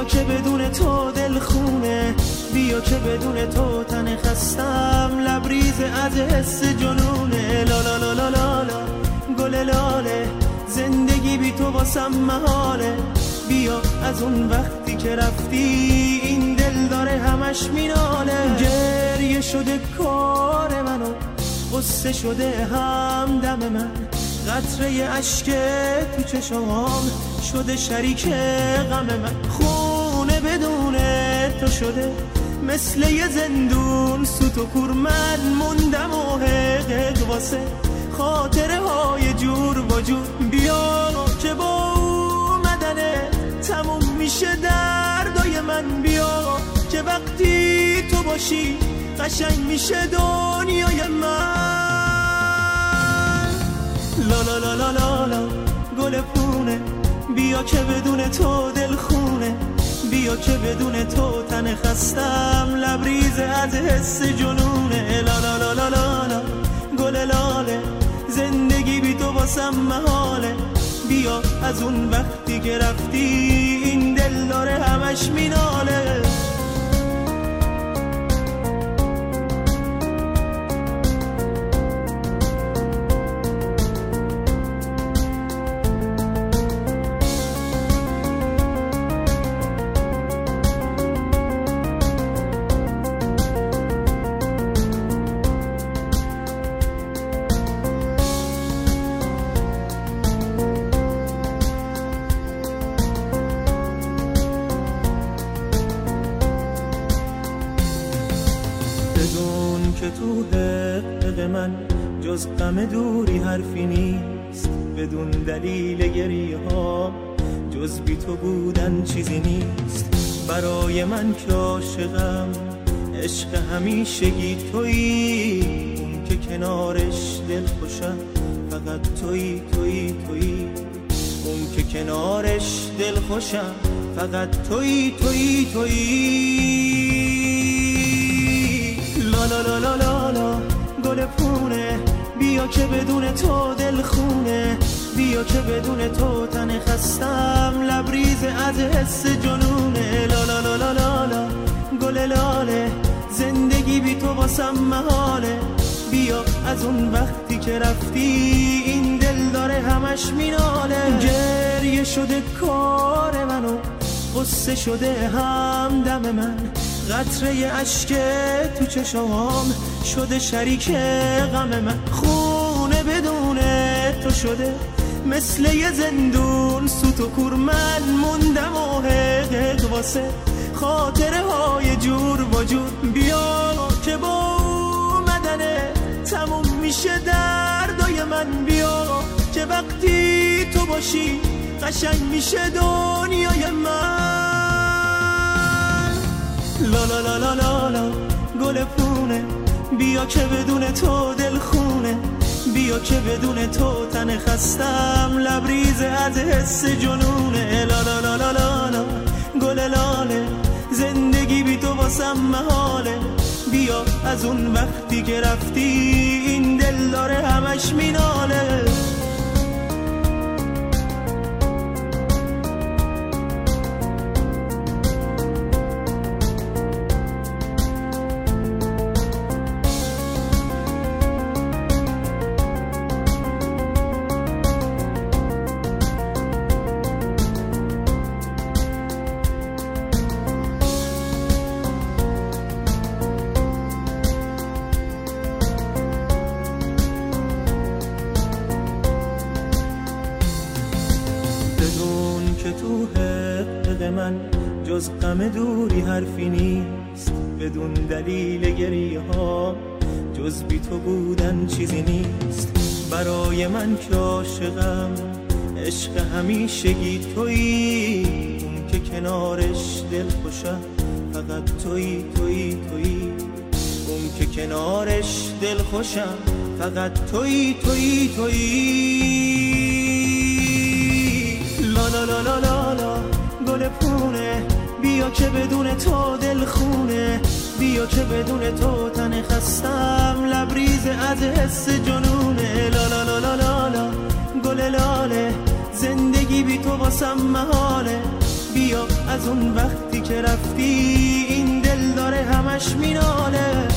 بیا که بدون تو دل خونه، بیا که بدون تو تن خستم لبریز از حس جنونه. لا لا لا لا لا لا گل لاله، زندگی بی تو واسم محاله. بیا از اون وقتی که رفتی این دل داره همش میناله. گریه شده کار منو، غصه شده همدم من، قطره اشک تو چشمام شده شریک غم من. خونه بدون تو شده مثل یه زندون، سوت و کور من موندم و حقق واسه خاطره های جور و جور. بیا که با اومدنه تموم میشه دردای من، بیا که وقتی تو باشی قشنگ میشه دنیای من. لا لا لا لا لا لا گل پونه، بیا که بدون تو دل خونه، بیا که بدون تو تن خستم لبریز از حس جنونه. لا لا لا لا لا لا گل لاله، زندگی بی تو واسم محاله. بیا از اون وقتی که رفتی این دل داره همش میناله. تو حق من جز غم دوری حرفی نیست، بدون دلیل گریه ها جز بی تو بودن چیزی نیست. برای من که عاشقم عشق همیشگی تویی، اون که کنارش دل خوشم فقط تویی تویی تویی، اون که کنارش دل خوشم فقط تویی تویی تویی. لا لا لا لا لا لا گل پونه، بیا که بدون تو دل خونه، بیا که بدون تو تن خستم لبریز از حس جنونه. لا لا لا لا لا لا گل لاله، زندگی بی تو واسم محاله. بیا از اون وقتی که رفتی این دل داره همش میناله. گریه شده کار منو، غصه شده همدم من، قطره اشک تو چشمام شده شریک غم من. خونه بدون تو شده مثل یه زندون، سوت و کور من موندم و حقق واسه خاطره های جور و جور. بیا که با اومدنه تموم میشه دردای من، بیا که وقتی تو باشی قشنگ میشه دنیای من. لا لا لا لا لا لا گل پونه، بیا که بدون تو دل خونه، بیا که بدون تو تن خستم لبریز از حس جنونه. لا لا لا لا لا لا گل لاله، زندگی بی تو واسم محاله. بیا از اون وقتی که رفتی این دل داره همش میناله. تو حق من جز غم دوری حرفی نیست، بدون دلیل گریه ها جز بی تو بودن چیزی نیست. برای من که عاشقم عشق همیشگی تویی، اون که کنارش دل خوشم فقط تویی تویی تویی، اون که کنارش دل خوشم فقط تویی تویی تویی. لا لا لا لا لا لا گل پونه، بیا که بدون تو دل خونه، بیا که بدون تو تن خستم لبریز از حس جنونه. لا لا لا لا لا لا گل لاله، زندگی بی تو واسم محاله. بیا از اون وقتی که رفتی این دل داره همش میناله.